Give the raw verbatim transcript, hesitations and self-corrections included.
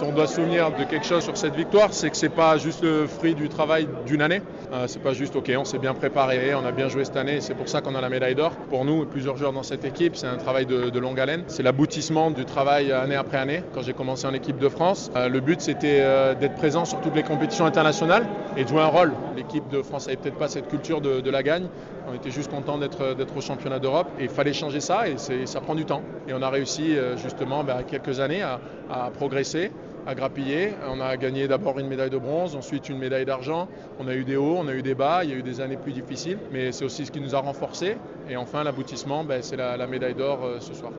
si on doit se souvenir de quelque chose sur cette victoire, c'est que c'est pas juste le fruit du travail d'une année. Euh, c'est pas juste, ok, on s'est bien préparé, on a bien joué cette année, c'est pour ça qu'on a la médaille d'or. Pour nous, plusieurs joueurs dans cette équipe, c'est un travail de, de longue haleine. C'est l'aboutissement du travail année après année. Quand j'ai commencé en équipe de France, euh, le but c'était euh, d'être présent sur toutes les compétitions internationales et de jouer un rôle. L'équipe de France n'avait peut-être pas cette culture de, de la gagne. On était juste content d'être, d'être au championnat d'Europe et il fallait changer ça et c'est, ça prend du temps. Et on a réussi euh, justement ben, quelques années à, à progresser, à grappiller. On a gagné d'abord une médaille de bronze, ensuite une médaille d'argent. On a eu des hauts, on a eu des bas, il y a eu des années plus difficiles, mais c'est aussi ce qui nous a renforcés. Et enfin, l'aboutissement, ben, c'est la, la médaille d'or euh, ce soir.